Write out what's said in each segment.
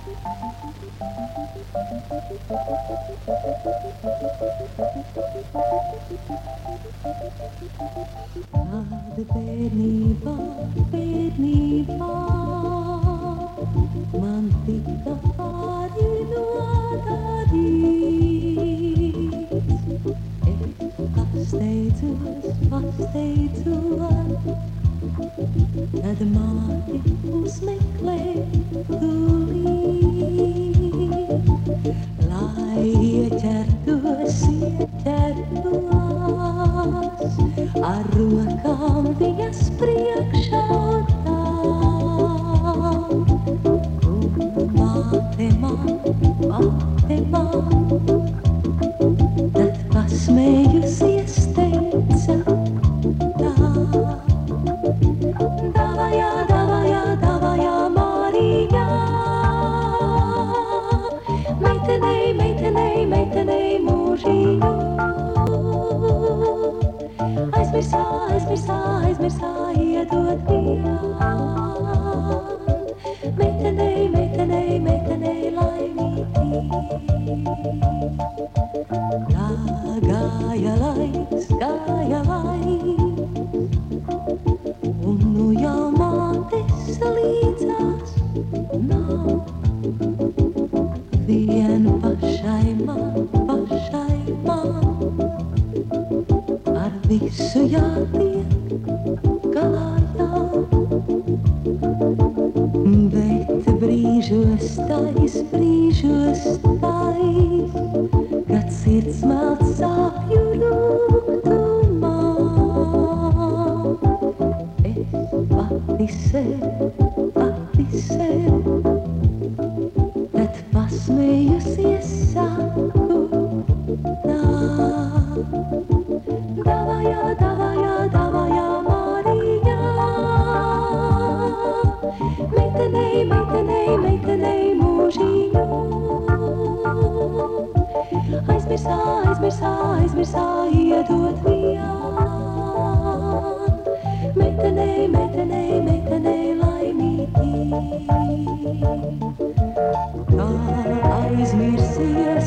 Kāda bērnībā, bērnībā man tika pāri nodarīts. Es pasteidzos, tad māti uzmeklē tūlīt. Lai ieķertos, ar rokām viņas priekšā tām. Un māte man, tad pasmējusies teica tā. Davajā, davajā, davajā, Māriņā, meitenei, meitenei, meitenei mūžiņu. Aizmirsā, iedot vien. Meitenei, meitenei, meitenei laimītī. Gāja laiks, un nu jau mātes līdzās nav. Vien pašai man, ar visu jātiek galā jau. Bet brīžos tais, kad sirds melt sāpju rūgtumā. Es pati sev, tad pasmējusies saku tā. Davajā, davajā, davajā, Māriņā, meitenei, meitenei, meitenei mūžiņu. Aizmirsā, iedot vien. Meitenei, meitenei, meitenei laimītī. Kā aizmirsies,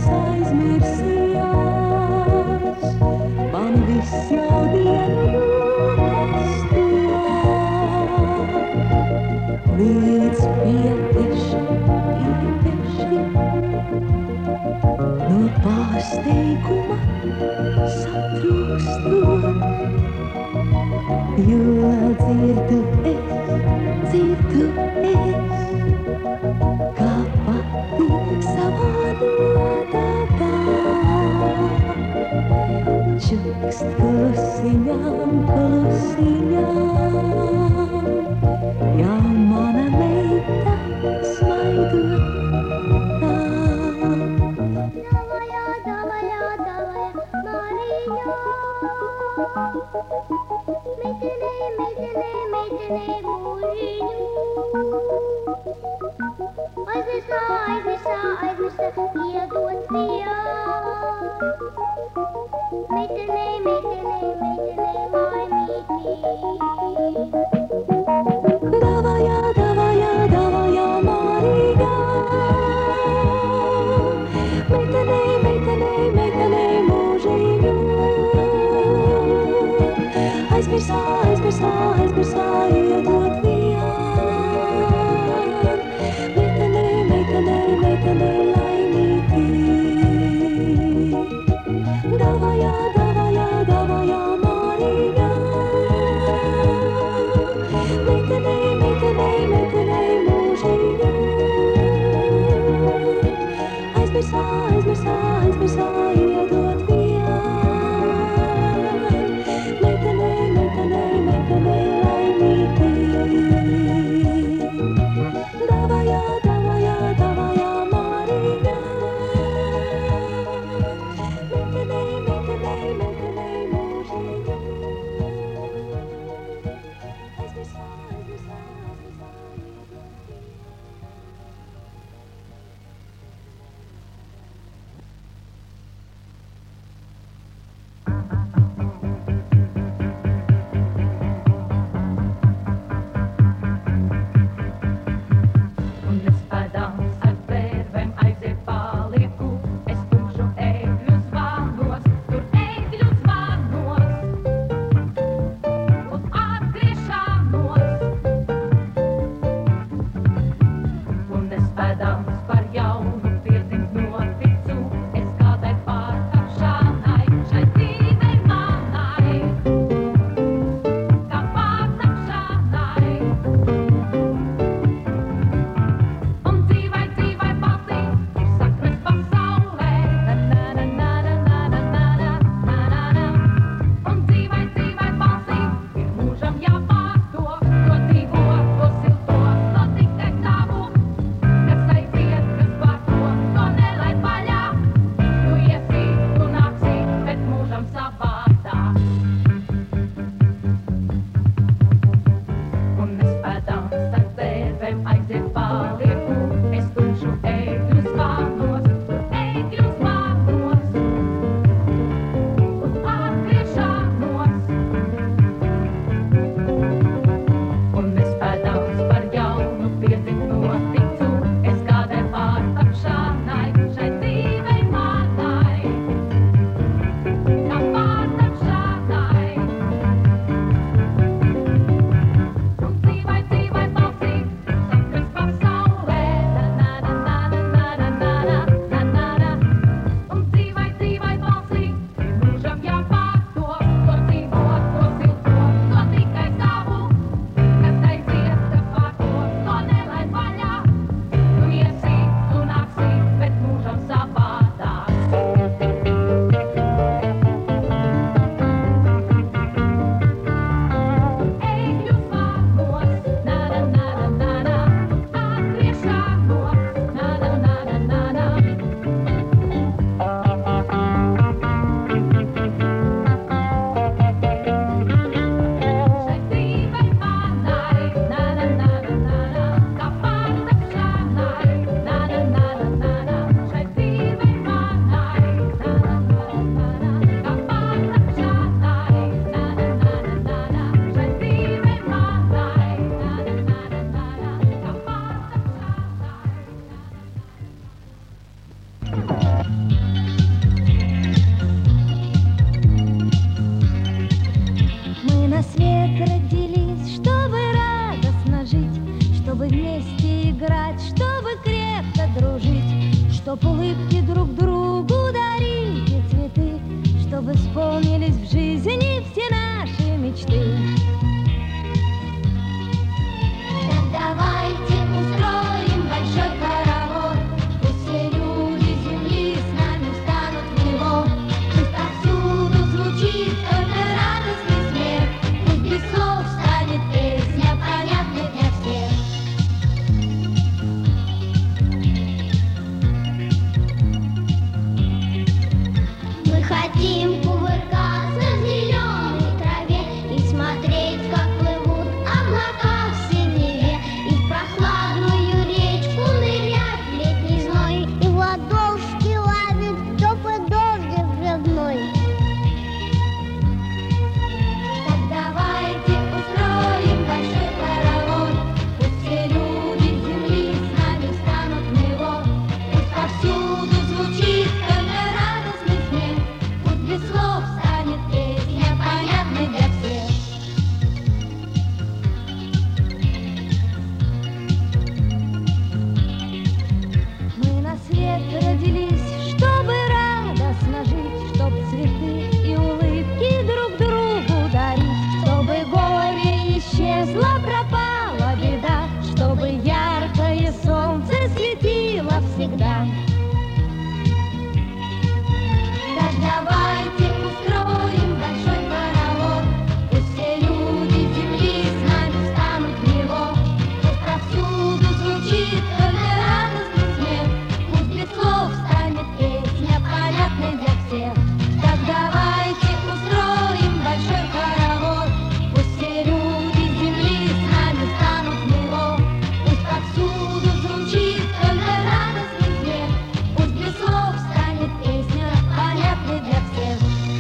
man viss jau dienu nostājās. Līdz pieteši, no pārsteiguma satrūkstot, jo dzirdu es, kā pati savā nodabā. Čukst klusiņām, jau mana meita smaidot tā. Davajā, davajā, davajā, Māriņā, meitenei, meitenei, meitenei mūžiņu. Aizmirsā, iedot vien. Meitenei, meitenei, meitenei laimītī. Davajā, davajā, davajā, Māriņā, meitenei, meitenei, meitenei mūžiņu. Aizmirsā, iedot vien. Meitenei, meitenei, meitenei laimītī. Davajā, davajā, davajā, свет родились, чтобы радостно жить, чтобы вместе играть, чтобы крепко дружить, чтоб улыбки друг другу дарить и цветы, чтобы исполнились в жизни все наши мечты. Так давайте устроим большой хоровод, пусть все люди земли с нами встанут в него. Пусть повсюду звучит только радостный смех, пусть без слов станет песня понятной для всех. Мы хотим кувыркаться в зеленой траве и смотреть, как плывут облака в синеве, и в прохладную речку нырять в летний зной, и в ладошки ловить теплый дождик взрывной. Так давайте устроим большой хоровод, пусть все люди земли с нами встанут в него. Пусть повсюду звучит только радостный смех, пусть без слов станет песня понятной для всех. Мы на свет родились, чтобы радостно жить, чтоб цветы и улыбки друг другу дарить, чтобы горе исчезло, пропала беда, чтобы яркое солнце светило всегда. Так давайте устроим большой хоровод, пусть все люди земли с нами встанут в него. Пусть повсюду звучит только радостный смех, пусть без слов станет песня понятной для всех. Так давайте устроим большой хоровод, пусть все люди земли с нами встанут в него. Пусть повсюду звучит только радостный смех, пусть без слов станет песня понятной для всех.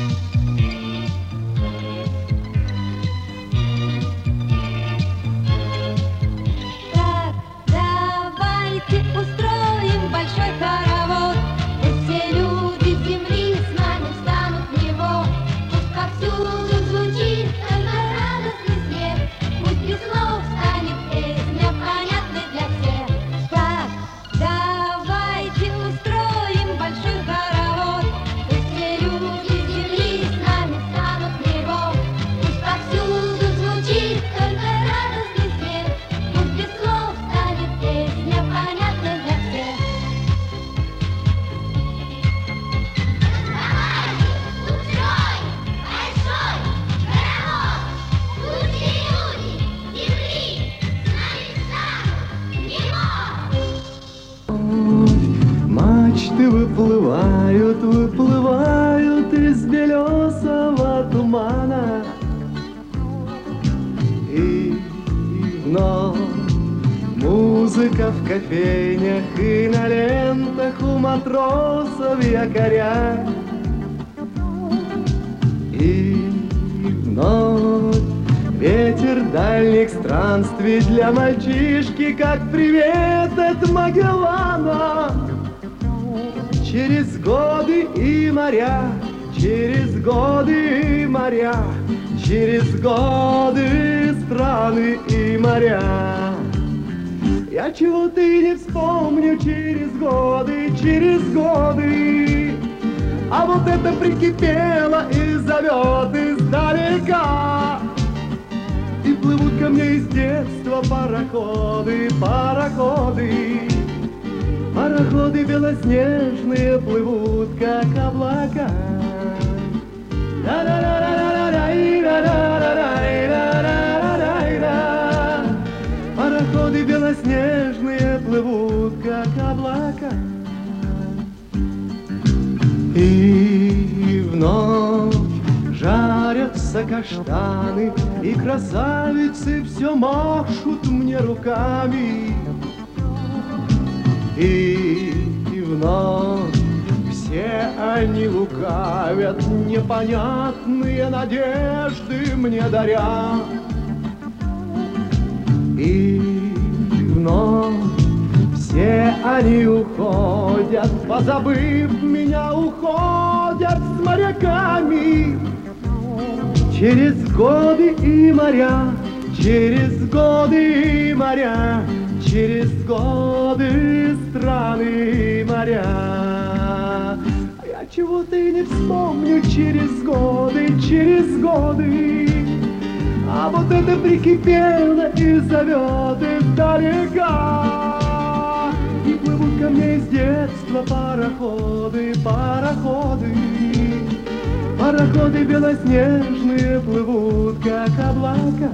Так, давайте устроим большой хоровод, Пусть все люди земли с нами встанут в него. Пусть повсюду звучит только радостный смех, пусть без слов станет песня понятной для всех. так, давайте устроим большой хоровод, Пусть все люди земли с нами встанут в него. Пусть повсюду звучит только радостный смех, пусть без слов станет песня понятной для всех. Давайте устроим большой хоровод, пусть все люди земли с нами встанут в него. Мачты выплывают, выплывают из белесого тумана, и вновь музыка в кофейнях и на лентах у матросов якоря, и вновь ветер дальних странствий для мальчишки, как привет от Магеллана. Через годы и моря, через годы и моря, через годы, страны и моря. Я чего-то и не вспомню через годы, через годы. А вот это прикипело и зовет издалека. И плывут ко мне из детства пароходы, пароходы. Пароходы белоснежные плывут, как облака. Пароходы белоснежные плывут, как облака. И вновь жарятся каштаны, и красавицы все машут мне руками. И вновь все они лукавят, непонятные надежды мне даря. И вновь все они уходят, позабыв меня, уходят с моряками. Через годы и моря, через годы и моря, через годы страны и моря. Я чего-то и не вспомню через годы, через годы. А вот это прикипело и зовет издалека. И плывут ко мне из детства пароходы, пароходы. Пароходы белоснежные плывут, как облака.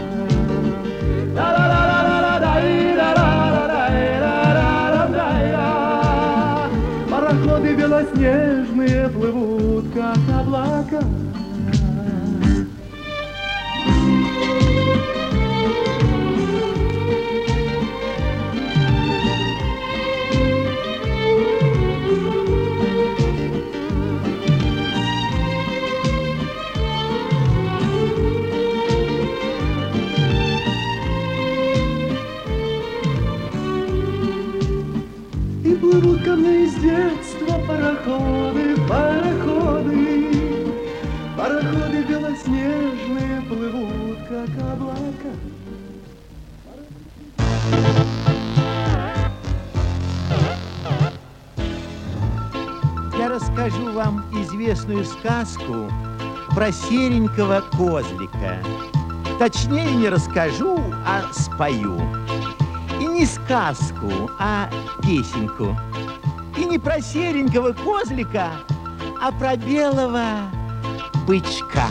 Пароходы белоснежные плывут, как облака. Плывут ко мне из детства пароходы, пароходы. Пароходы белоснежные плывут, как облака. Я расскажу вам известную сказку про серенького козлика. Точнее не расскажу, а спою. И не сказку, а песенку. И не про серенького козлика, а про белого бычка.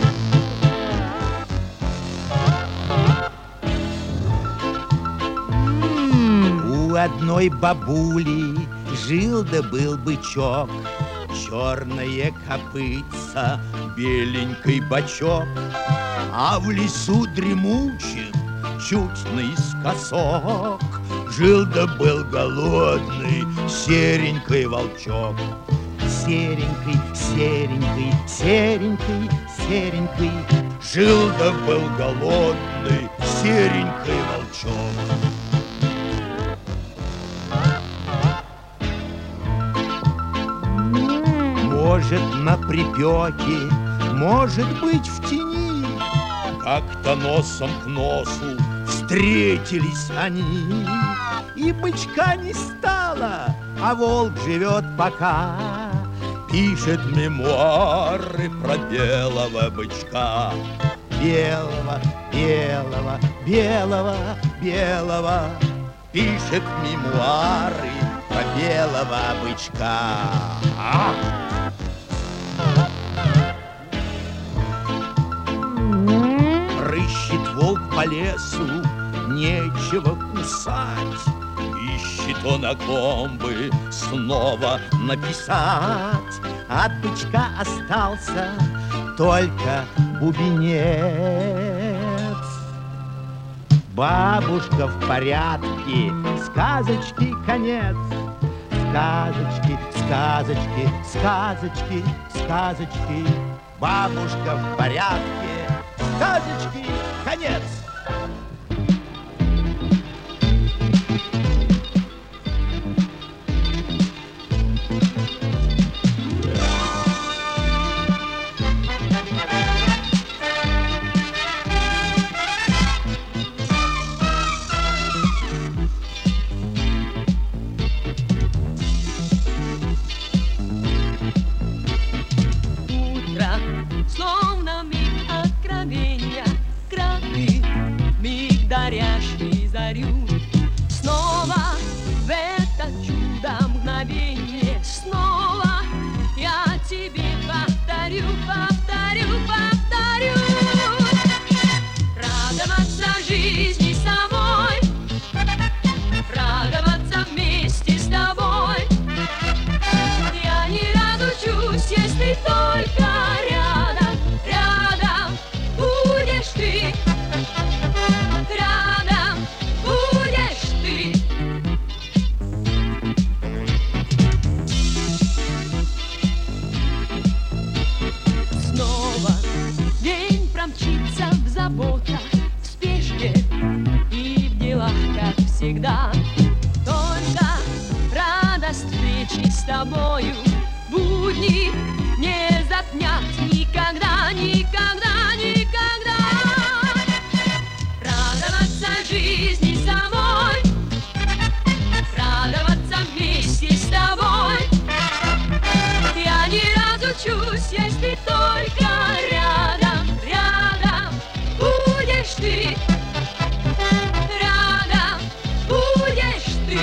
У одной бабули жил да был бычок, черное копытце, беленький бочок, а в лесу дремучем чуть наискосок жил да был голодный серенький волчок. Серенький, серенький, серенький, серенький жил да был голодный серенький волчок. Может, на припеке, может быть, в тени, как-то носом к носу встретились они. И бычка не стало, а волк живет пока, пишет мемуары про белого бычка. Белого, белого, белого, белого, пишет мемуары про белого бычка. Рыщет волк по лесу, нечего кусать, ищет он, о ком бы снова написать. От бычка остался только бубенец. Бабушка в порядке, сказочки конец. Сказочки, сказочки, сказочки, сказочки. Бабушка в порядке, сказочки конец. Словно миг откровения, краты, миг ты, рядом будешь ты.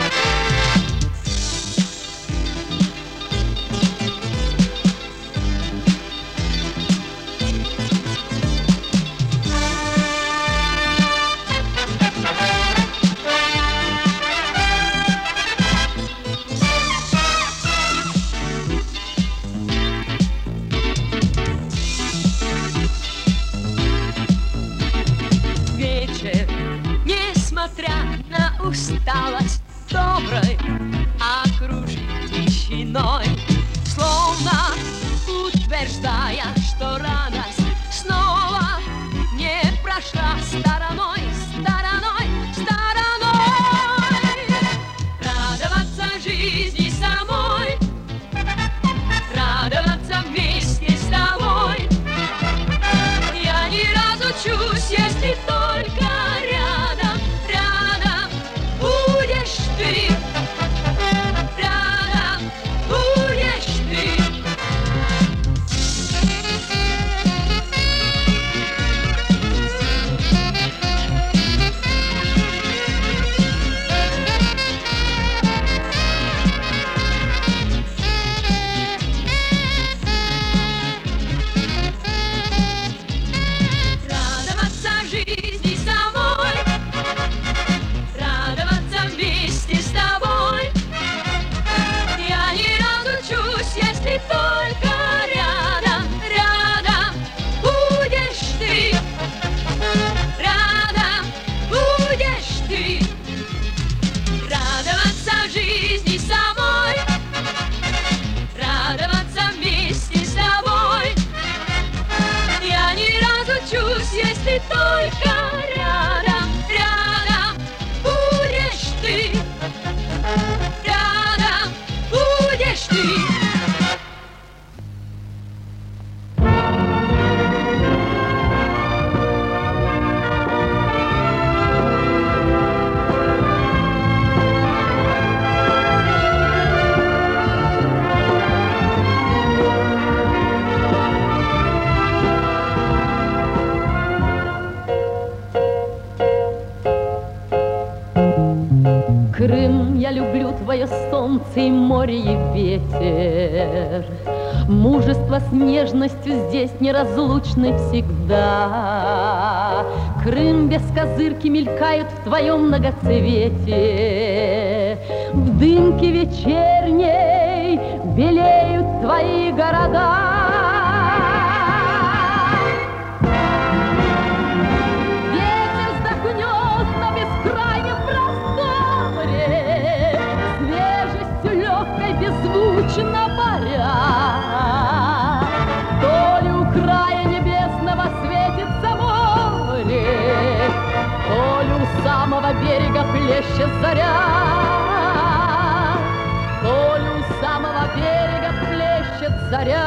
Вечер, несмотря на усталость, доброй окружит тишиной, словно утверждая, что радость снова не прошла стороной, стороной, стороной. Радоваться жизни самой, радоваться вместе с тобой. Я не разучусь, если только рядом, рядом будешь ты, рядом будешь ты. Радоваться жизни самой, радоваться вместе с тобой. Я не разучусь, если только рядом, рядом будешь ты, рядом будешь ты. Радоваться жизни самой, радоваться вместе с тобой. Я не разучусь, если только рядом, рядом будешь ты, рядом будешь ты. Крым, я люблю твое солнце и море, и ветер. Мужество с нежностью здесь неразлучны всегда. Крым без козырки мелькают в твоем многоцвете. В дымке вечерней белеют твои города. Беззвучно паря, то ли у края небесного светится море, то ли у самого берега плещет заря, то ли у самого берега плещет заря.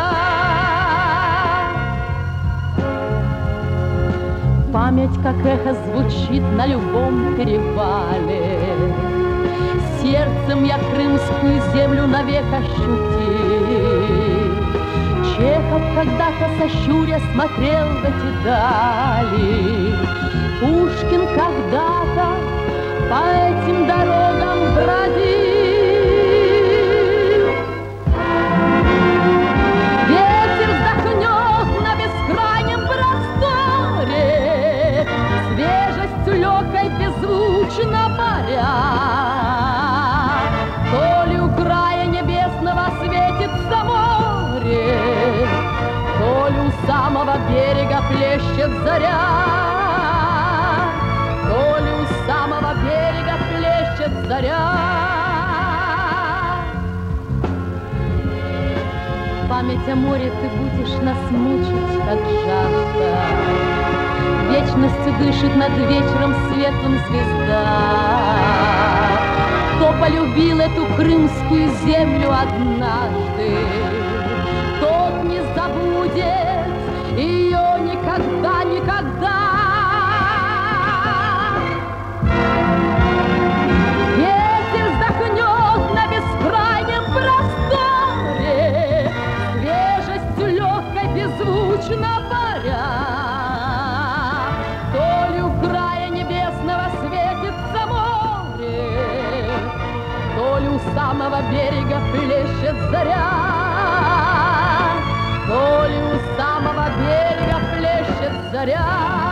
Память, как эхо, звучит на любом перевале. Сердцем я крымскую землю навек ощутил. Чехов когда-то сощуря смотрел в эти дали. Пушкин когда-то по этим дорогам бродил. Ветер вздохнет на бескрайнем просторе, свежестью легкой беззвучно паря. То ли у края небесного светится море, то ли у самого берега плещет заря, то ли у самого берега плещет заря. Память о море ты будешь нас мучить, как жажда. Вечностью дышит над вечером светлым звезда. Кто полюбил эту крымскую землю однажды, тот не забудет ее никогда, никогда. Ветер вздохнет на бескрайнем просторе, свежестью легкой беззвучно паря. То ли самого берега плещет заря, то ли у самого берега плещет заря.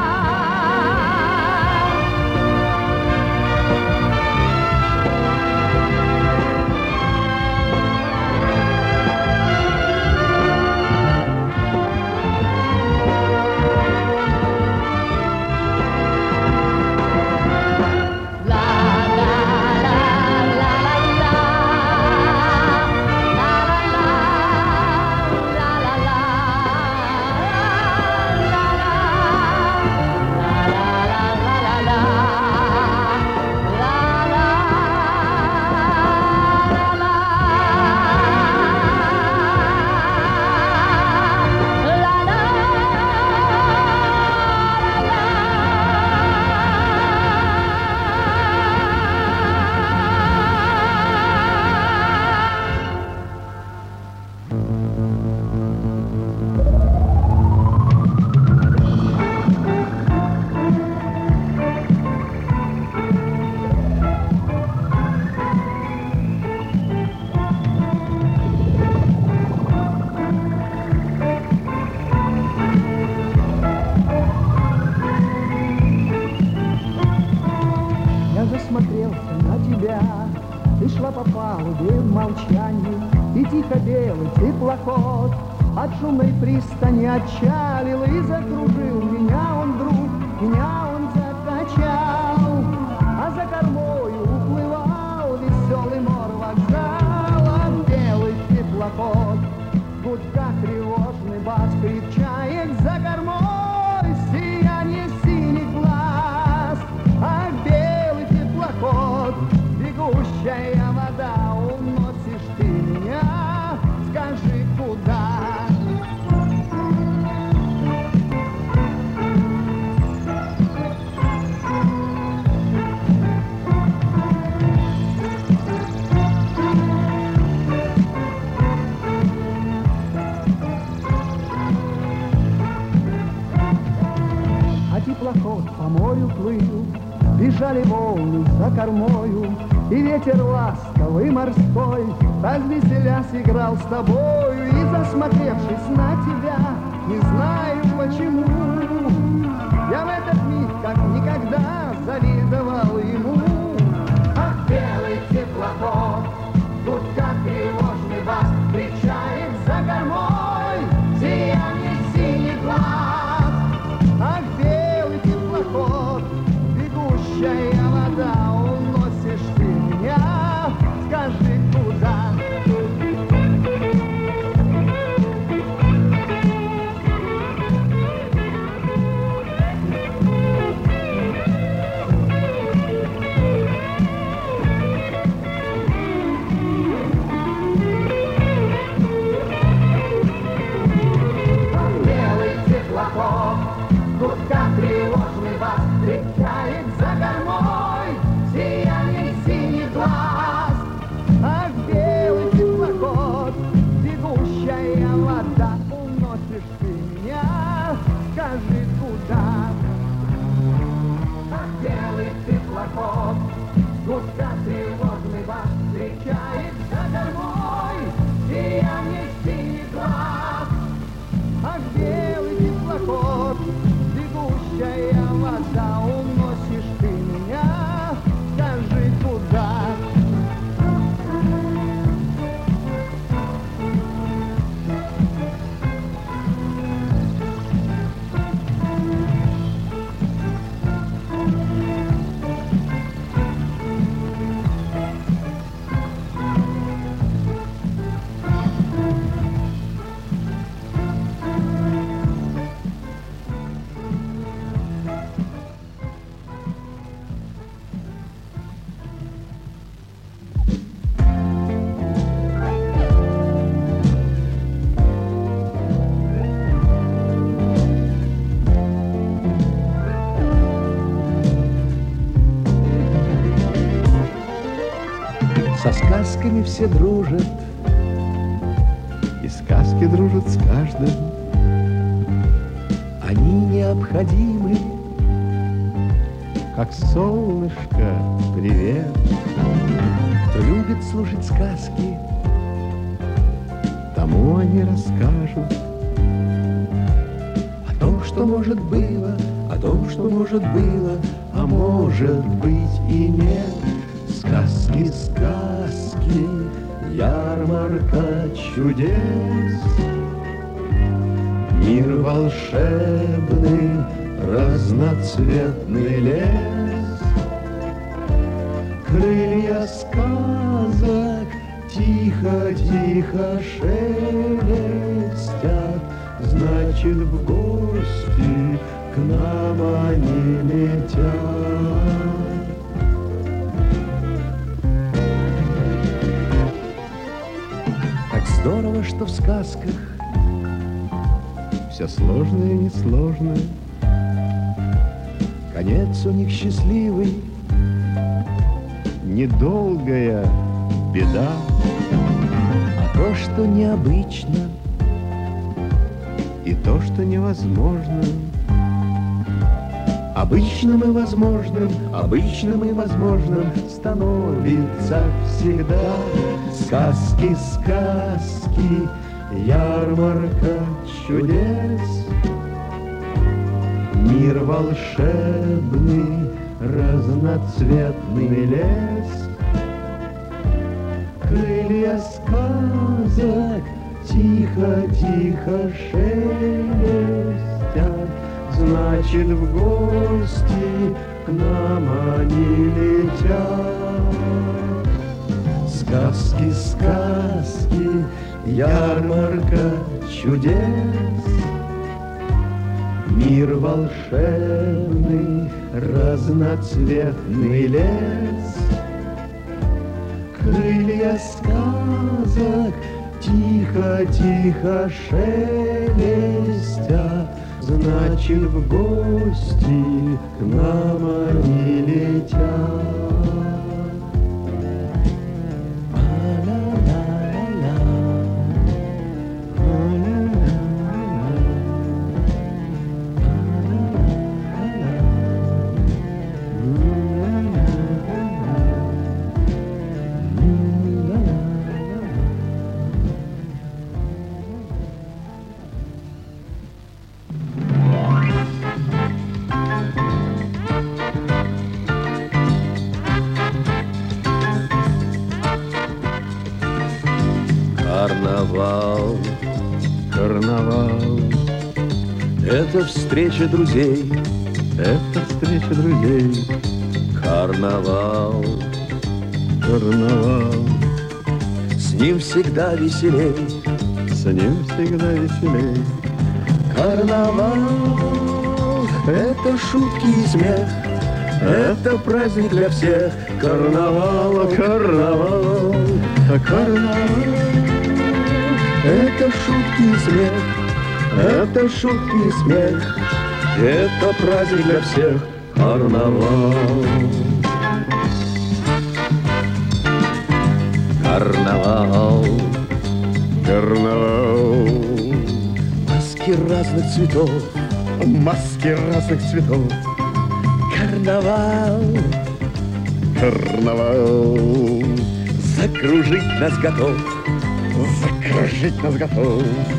Ты шла по палубе в молчании, и тихо белый теплоход от шумной пристани отчалил и закружил. Меня он вдруг, меня он закачал, а за кормою уплывал веселый мор вокзала. Белый теплоход, в гудках тревожный бас, кричает за кормой сияние синих глаз. А белый теплоход, бегущая вода, уносишь ты меня, скажи, куда? А теплоход по морю плыл, бежали волны за кормою, и ветер ласковый морской, развеселясь, играл с тобою. И засмотревшись на тебя, не знаю почему, я в этот миг как никогда завидовал ему. Ах, белый теплоход, тут как тревожный бас, кричает за кормой сияние синих глаз. Ах, белый теплоход, бегущая вода, уносишь ты меня, скажи, куда? Белый теплоход, тут как тревожный бас, кричает за кормой сияние синих глаз. Ах, белый теплоход, бегущая вода, уносишь ты меня, скажи, куда? Ах, белый теплоход, тут как тревожный бас, кричает за кормой сияние синих глаз. Ах, белый теплоход, бегущая вода, уносишь ты меня, скажи, куда? Со сказками все дружат, И сказки дружат с каждым. они необходимы, как солнышко, привет. Кто любит слушать сказки, Тому они расскажут о том, что может было, о том, что может было, а может быть и нет. сказки, сказки, ярмарка чудес. Мир волшебный, разноцветный лес. Крылья сказок тихо-тихо шелестят, Значит, в гости к нам они летят. Как здорово, что в сказках все сложное и несложное. конец у них счастливый, Недолгая беда. а то, что необычно, И то, что невозможно, обычным и возможным становится всегда. Сказки, сказки, ярмарка чудес. Мир волшебный, разноцветный лес. Крылья сказок тихо-тихо шелестят, значит, в гости к нам они летят. Сказки, сказки, ярмарка чудес. Мир волшебный, разноцветный лес. Крылья сказок тихо-тихо шелестят, значит, в гости к нам они летят. Карнавал, карнавал, это встреча друзей. это встреча друзей. Карнавал, Карнавал, с ним всегда веселей. с ним всегда веселей. Карнавал, это шутки и смех, это праздник для всех. Карнавал, карнавал, карнавал, это шутки и смех, это шутки и смех, это праздник для всех. Карнавал, карнавал, Карнавал, маски разных цветов. маски разных цветов. Карнавал, Карнавал, закружить нас готов. закружить нас готов.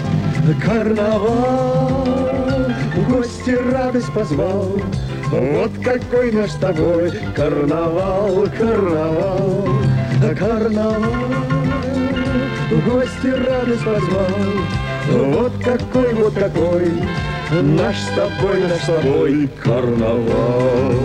Карнавал, в гости радость позвал. Вот какой наш с тобой карнавал, карнавал, карнавал, в гости радость позвал. Вот какой наш с тобой карнавал.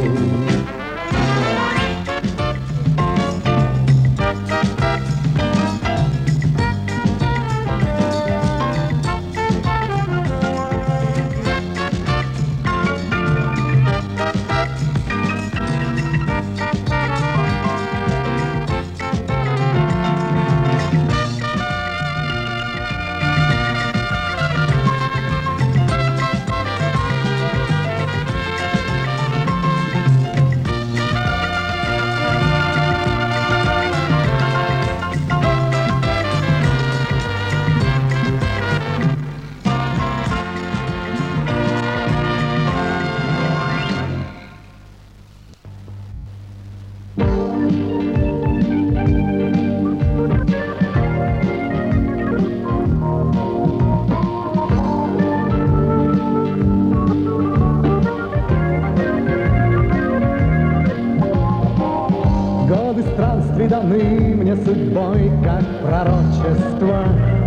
даны мне судьбой, как пророчество.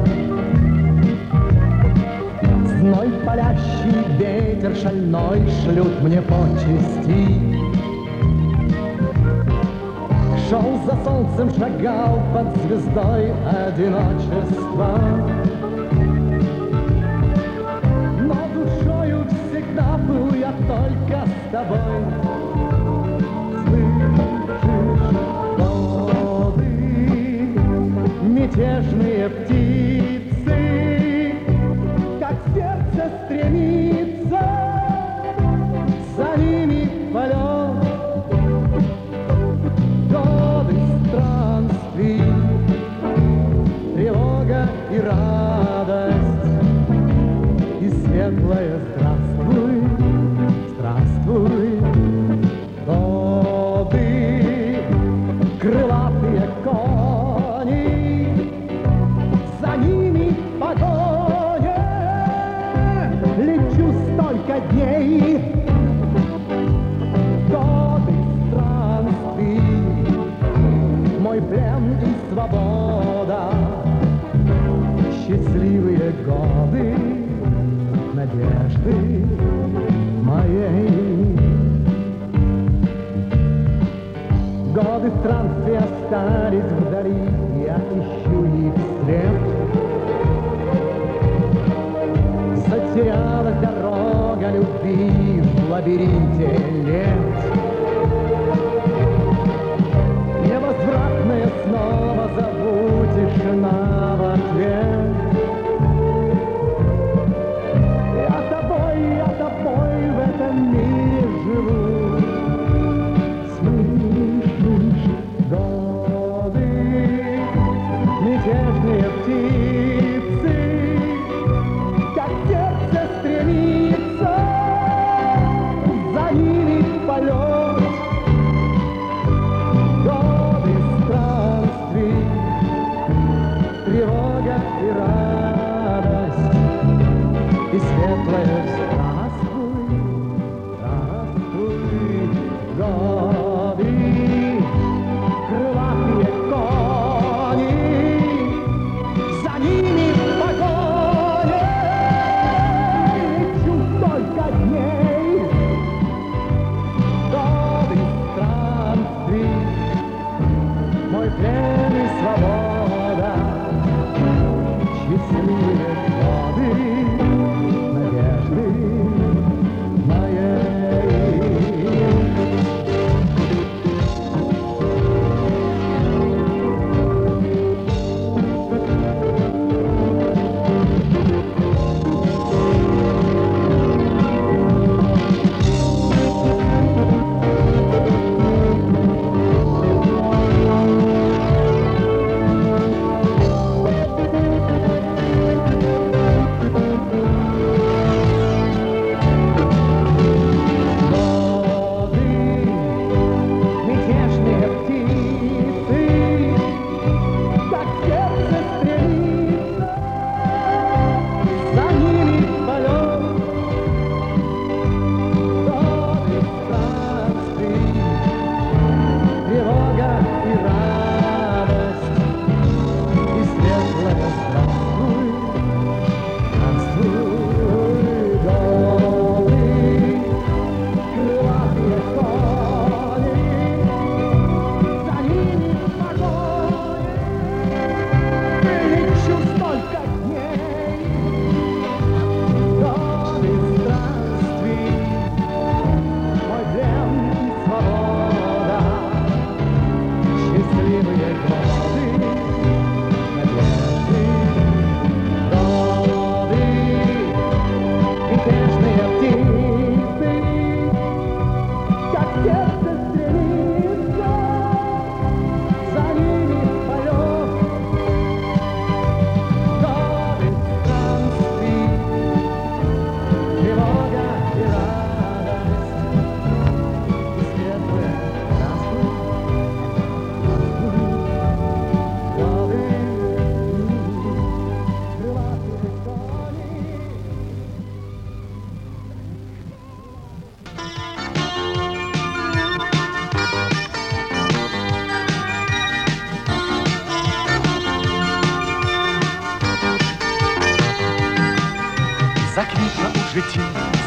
Зной палящий, ветер шальной шлют мне почести. Шел за солнцем, шагал под звездой одиночества. Но душою всегда был я только с тобой. Слышишь, годы, мятежные птицы, как сердце стремится, за ними полет. Годы странствий, тревога и радость, и светлое здравствуй, здравствуй. Годы, крылатые кони, за ними погоня. Лечу столько дней. Годы странствий, мой плен и свобода, счастливые годы надежды моей. Годы странствий остались вдали, я ищу их след. Затерялась дорога любви в лабиринте лет. Невозвратная снова зову, тишина в ответ. Я тобой в этом мире живу. Слышишь, годы, мятежные птицы, как сердце стремится, за ними полет.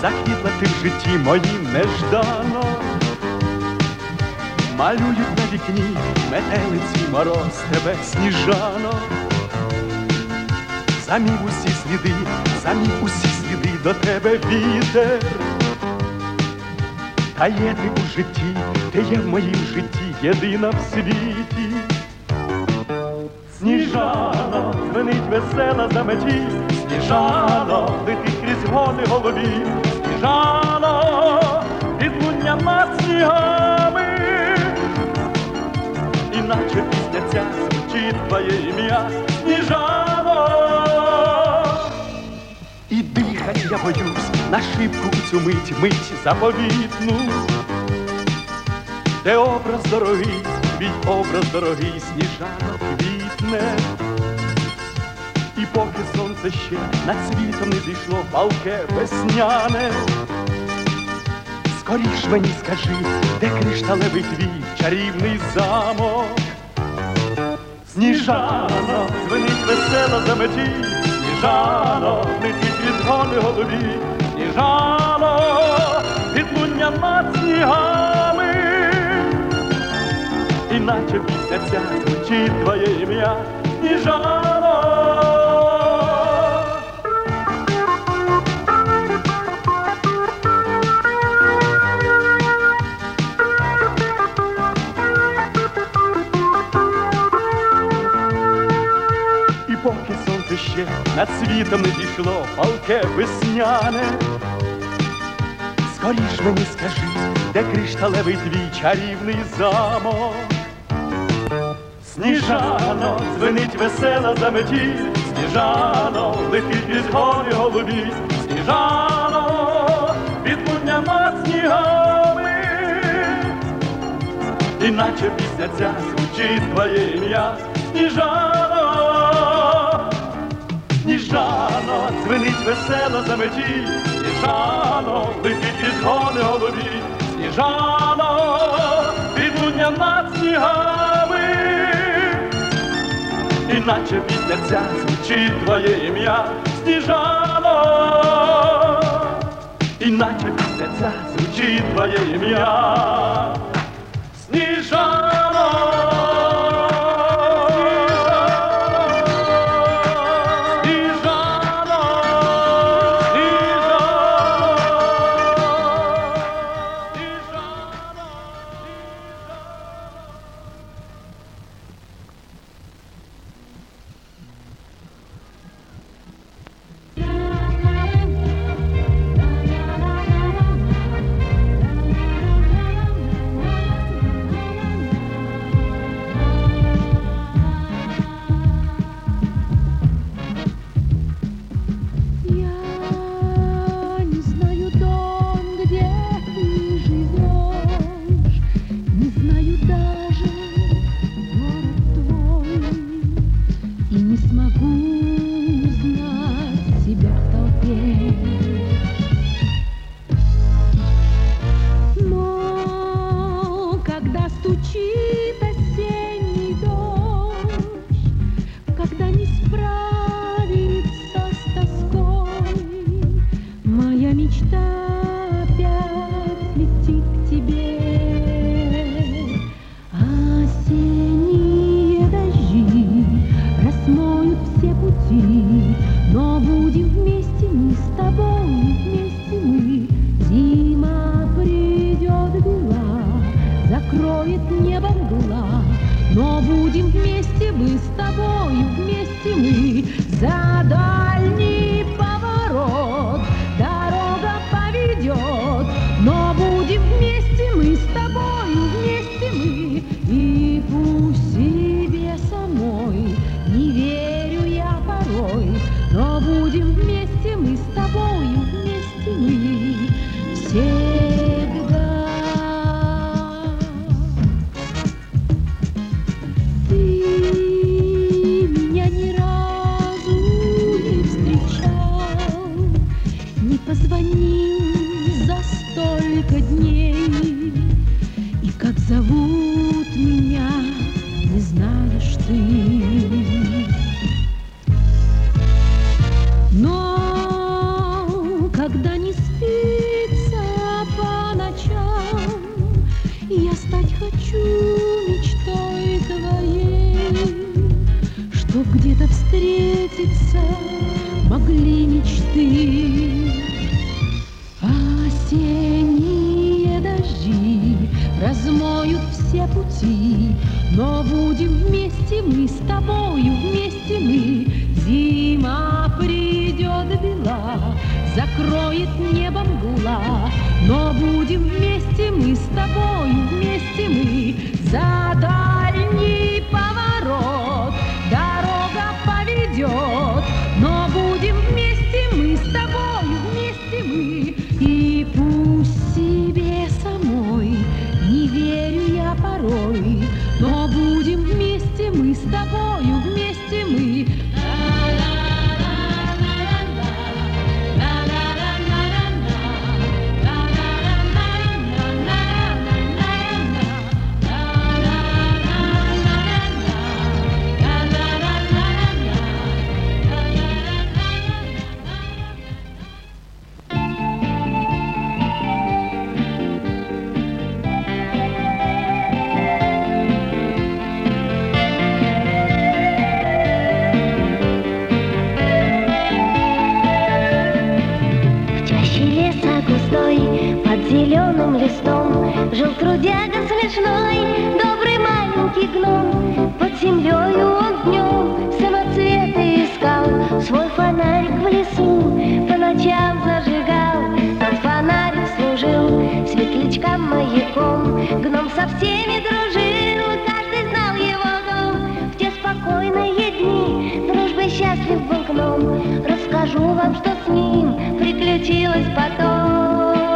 заквітла ти в житті моїм неждано. Малюють на вікні метелиці мороз тебе, Сніжано. Замів усі сліди до тебе вітер. Та є ти у житті, ти є в моїм житті, єдина в світі. Сніжано, дзвенить весела заметі, Сніжано, летить крізь гони голові, Сніжано, відлуння над снігами. Іначе пісня ця звучить твоє ім'я, Сніжано. І дихать я боюсь на шибку у цю мить заповітну, де образ дорогий, твій образ дорогий, Сніжано, квітне. І поки сонце ще над світом не зійшло палке весняне, скоріш мені скажи, де кришталевий твій чарівний замок. Сніжано, дзвенить весела заметі, Сніжано, летить від гони голові, Сніжано, відлуння над снігами. Іначе пісня ця звучить твоє ім'я, Сніжано. І поки сонце ще над світом не дійшло палке весняне, скоріш мені скажи, де кришталевий твій чарівний замок. Сніжано, дзвенить весела заметі, Сніжано, летить від гони голові, Сніжано, відлуння над снігами. Іначе пісня ця звучить твоє ім'я, Сніжано. Сніжано, дзвенить весела заметі, Сніжано, летить від гони голові, Сніжано, відлуння над снігами. Іначе пісня ця звучить твоє ім'я, Сніжано. Іначе пісня ця звучить твоє ім'я, Сніжано. Но когда не спишь, я стать хочу мечтой твоей, чтоб где-то встретиться могли мечты. Осенние дожди размоют все пути, но будем вместе мы с тобою, вместе мы. Зима придет бела, закроет небо мгла, но будем вместе мы с тобою, вместе мы. За дальний поворот дорога поведет, но будем вместе мы с тобою, вместе мы. И пусть себе самой не верю я порой, но будем вместе мы с тобою, вместе мы. Зеленым листом жил трудяга смешной, добрый маленький гном. Под землею он днем самоцветы искал, свой фонарик в лесу по ночам зажигал. Тот фонарик служил светлячкам маяком, гном со всеми дружил, каждый знал его дом. В те спокойные дни дружбой счастлив был гном. Расскажу вам, что с ним приключилось потом.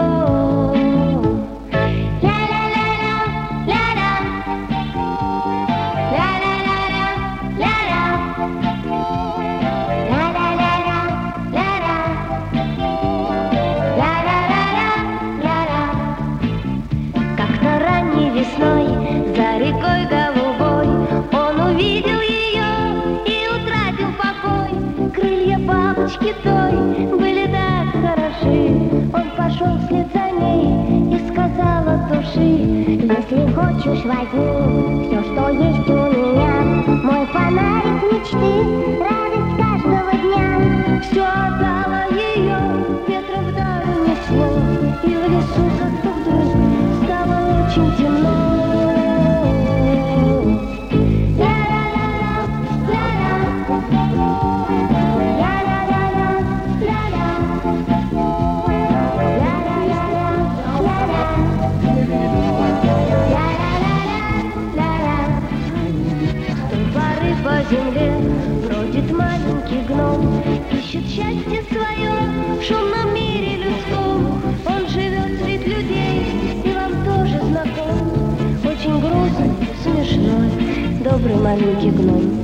За рекой голубой он увидел ее и утратил покой. Крылья бабочки той были так хороши. Он пошел вслед за ней и сказал от души: если хочешь, возьми все, что есть у меня, мой фонарик мечты, радость каждого дня. Все отдало ее, ветром вдаль унесло, и в лесу как-то вдруг стало очень темно. По земле бродит маленький гном, ищет счастье свое в шумном мире людском. Он живет среди людей и вам тоже знаком. Очень грустный, смешной, добрый маленький гном.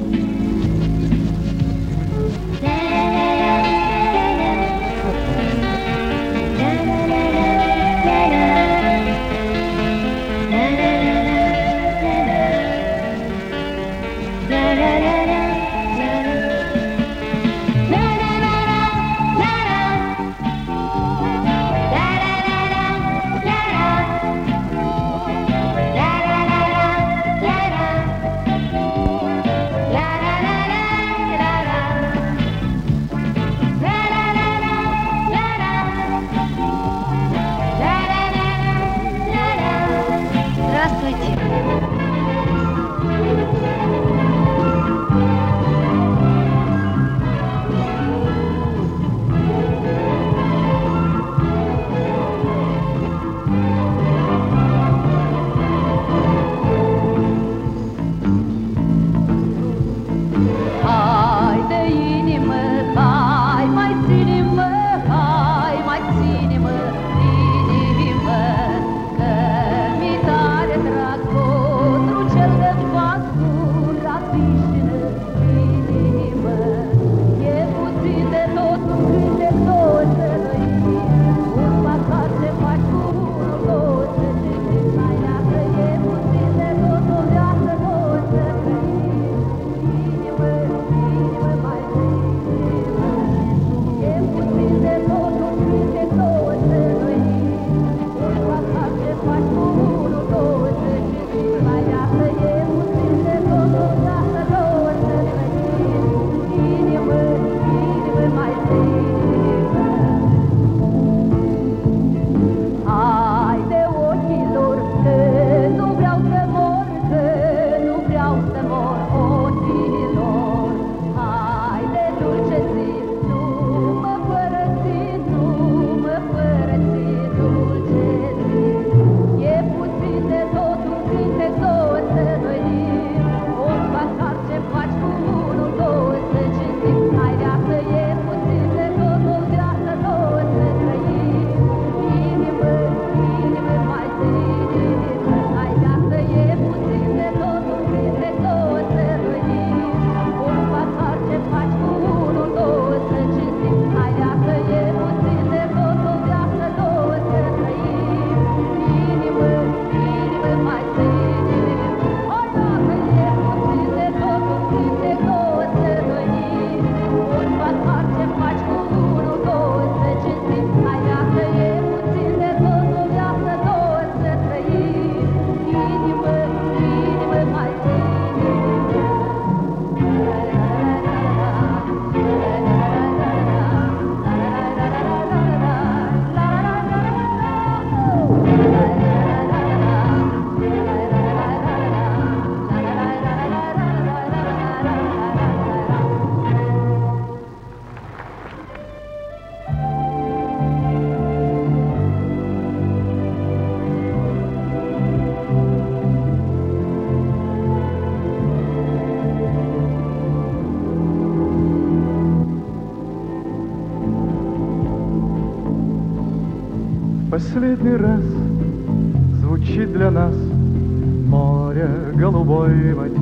Последний раз звучит для нас море голубой мотив.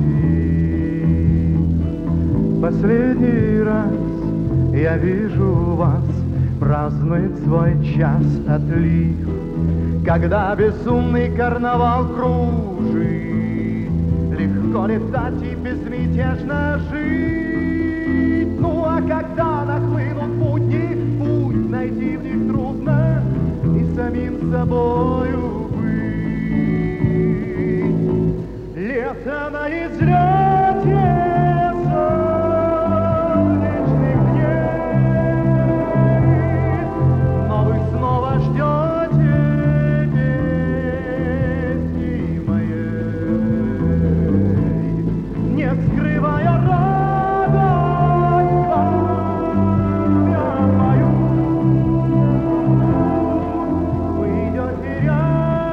Последний раз я вижу вас, празднует свой час отлив, когда безумный карнавал кружит, легко летать и безмятежно жить. Ну а когда нахлынут будни, путь найти в них трудно, и самим собою быть. Лето на излете солнечных дней, но вы снова ждете песни моей, не скрывая радость глаза мою. Вы идете рядом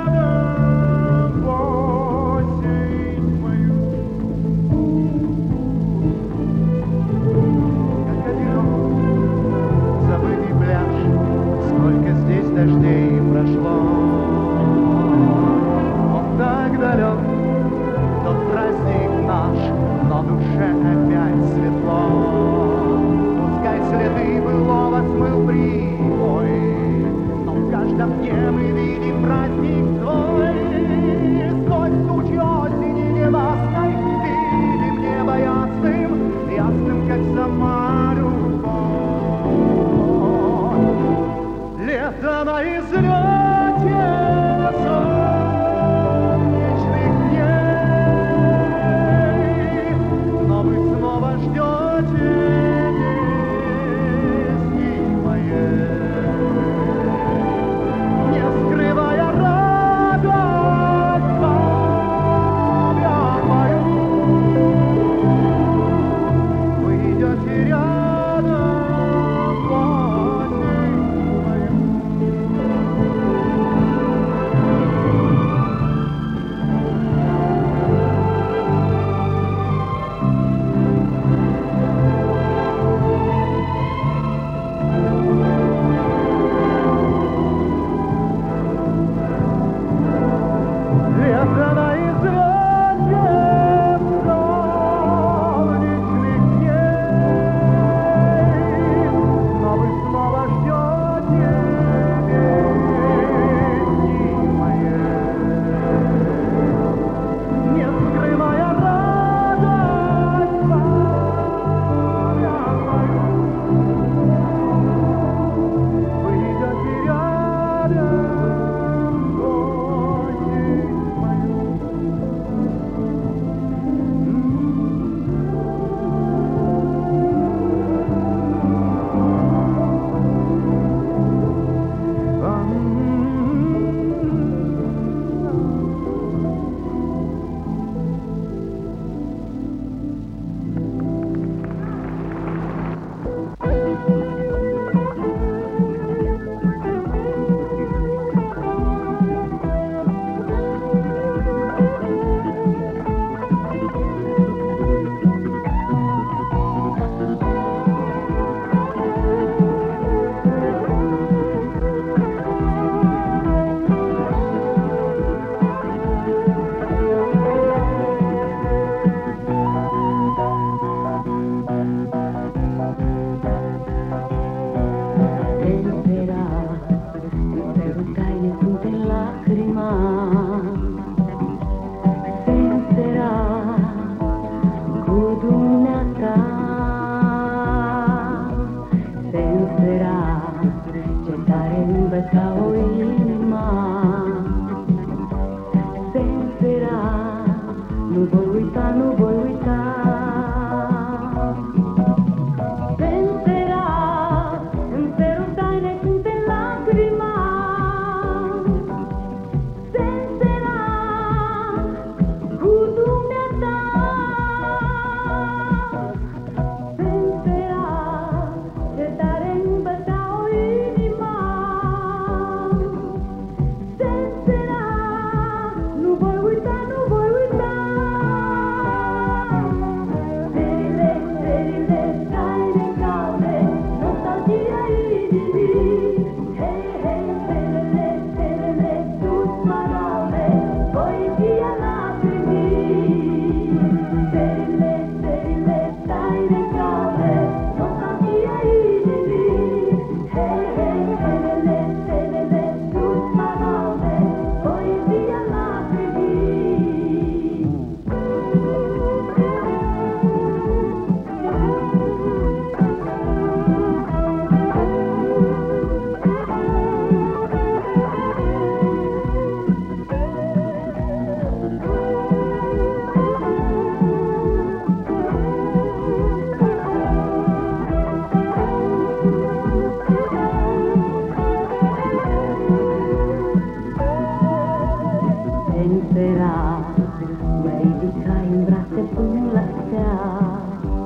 Senserà, medica in braccia e sulla schiava.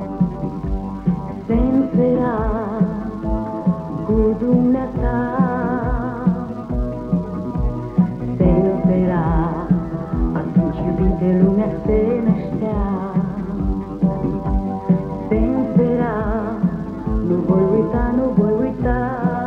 Senserà, gudunata. Senserà, atunci vinte lumea se năștea. Senserà, nu voi uita, nu voi uita.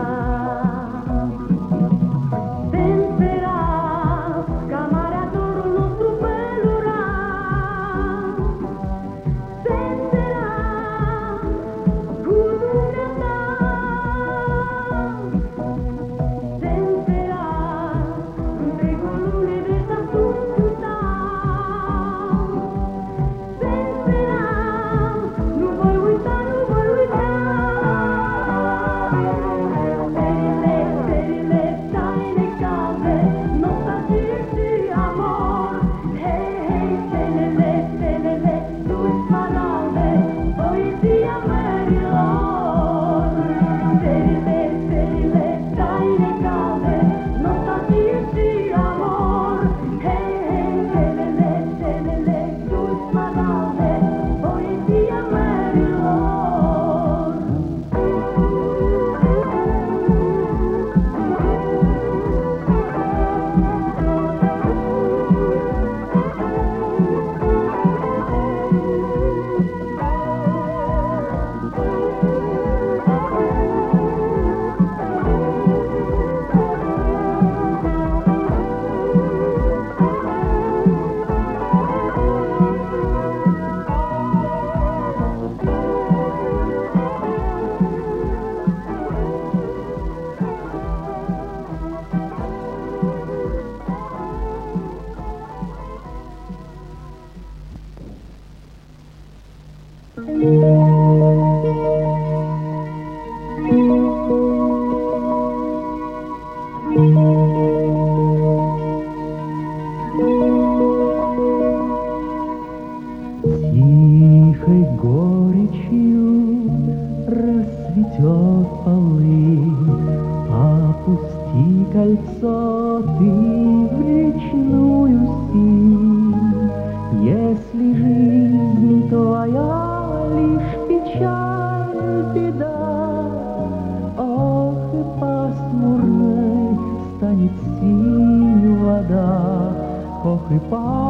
Тихой горечью расцветет полынь, опусти кольцо ты в речную синь. Если жизнь твоя лишь печаль, беда, ох, и пасмурной станет синь вода, ох, и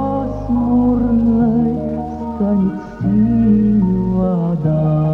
пасмурной станет синь вода.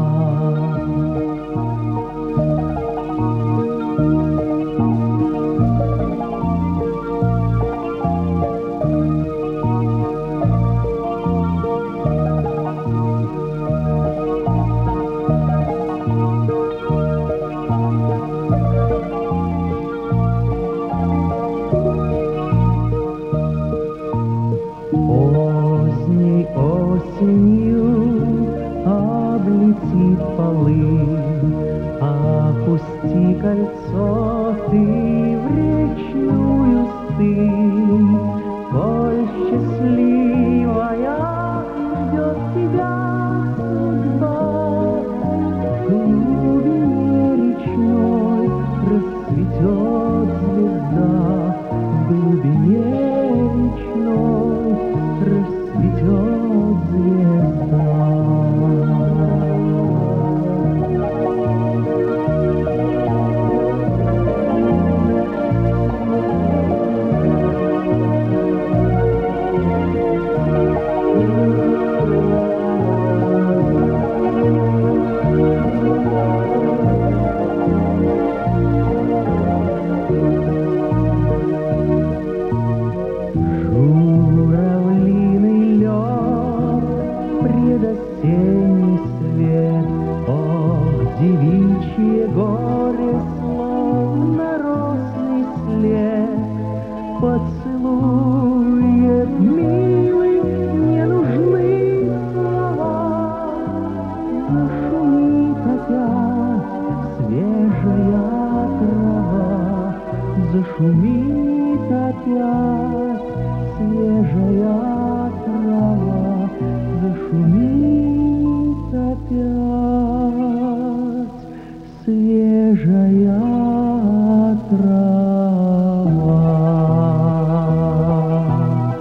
Поздней осенью облетит полынь, опусти кольцо ты в речную стынь. Коль счастливая ждет тебя судьба, в глубине речной расцветет звезда, в глубине речной расцветет звезда. Журавлиный лед, предосенний свет, ох, девичье горе, словно росный след, поцелует милый, не нужны слова, зашумит опять свежая трава, зашумит опять свежая трава, зашумит опять свежая трава.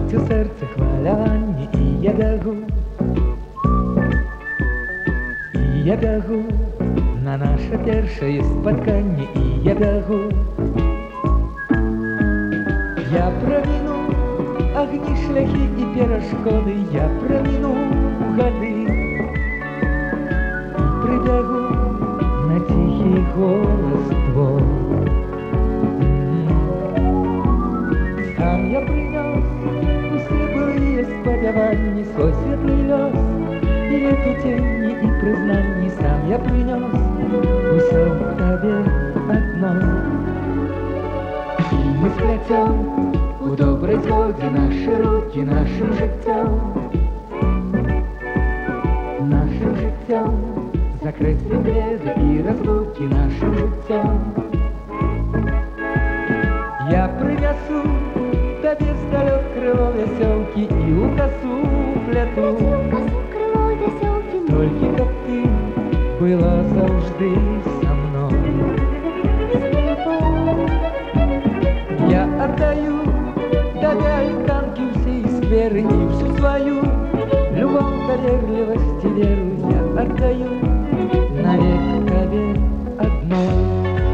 Б'ється серце хвилянні, і я бягу, на наше першее спотканье, и я бягу. Я проміну огні, шляхи і перешкоди, я проміну годи і прибягу на тихий голос твой. Сам я принес усе былые сподівання, свой світлий льос і лету тіні і признання. Сам я принес усе в тебе одной. І ми сплетем у доброй згоді наші руки нашим життям, закрыть секреты и разлуки нашим життям. Я принесу тебе здалек крыло веселки и у косу плету, тільки как ты была завжди со мной. Я отдаю тебе альтанки, все скверы и всю свою любовь, доверливость и веру. Я отдаю навек тебе одной.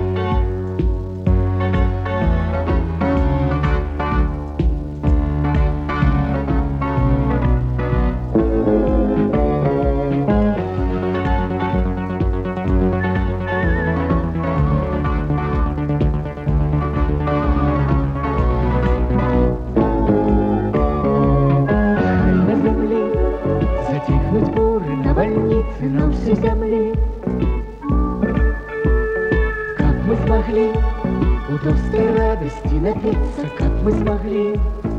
На всей земле, как мы смогли удовской радости напиться, как мы смогли.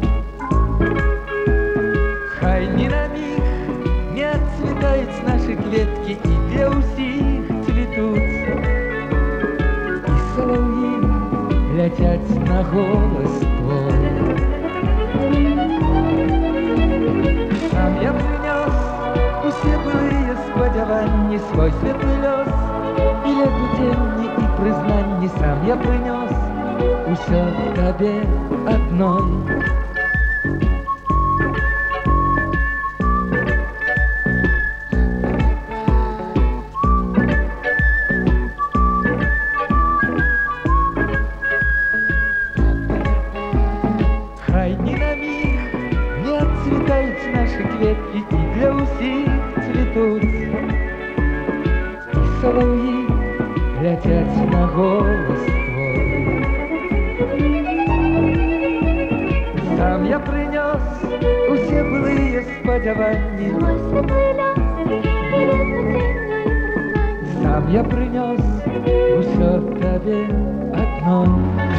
Хай ни на миг не отцветают наши клетки, и где усих цветутся, и соловьи летят на голос твой. Сам я принес усе былые сподівання, свой світлий льос і лету тіні і признання. Сам я принес усе тебе одной. Хай ни на миг не отцветают наши клетки, и для усіх цветутся, и соловьи летят на голос твой. Сам я принес усе былые сподівання, сам я принес усе тебе одной.